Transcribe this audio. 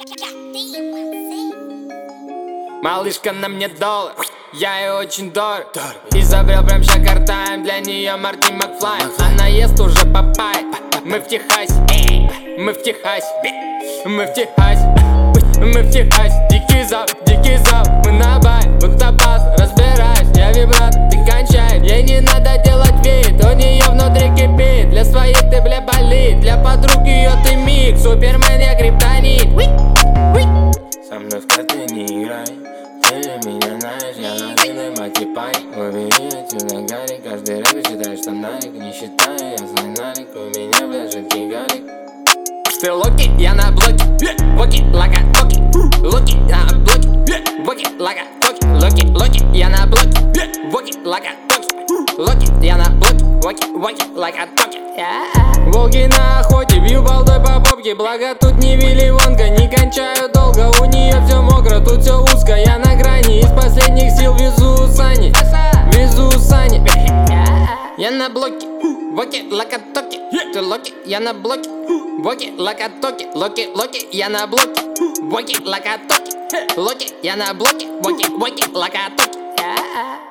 Малышка на мне доллар, я ей очень дорог. Изобрел прям шакартайм, для нее Марти Макфлай. Она ест уже папай. Мы в Техасе, мы в Техасе, мы в Техасе, мы в Техасе. Дикий зал, мы на бай, будто бас, разбираюсь, я вибрат, ты кончай. Ей не надо делать вид, у нее внутри кипит. Для своих ты, бля, болит, для подруг ее ты миг. Супермен, я криптонит. Со мной в карты не играй, ты же меня знаешь, я лавиной матипай. Убери отсюда Гарри, каждый рэп считает, что нарик. Не считаю, я злой нарик, у меня, бля, жидкий гарик. Ты локи, я на блоке, воки, лака, токи. Локи, я на блоке, воки, лака, токи. Локи, я на блоке, воки, лака, токи. Локи, я на блоке, воки, лака, токи. Волки на охоте, бью балдой по попке. Благо тут не Вилли Вонка, не кончаю долго. У нее все мокро, тут все узко. Я на грани, из последних сил везу сани. Я на блоке, воки, лака, токи. Ты локи, я на блоке, воки, лака, токи. Локи, я на блоке, воки, лака, токи. Локи, я на блоке, воки, лака, токи.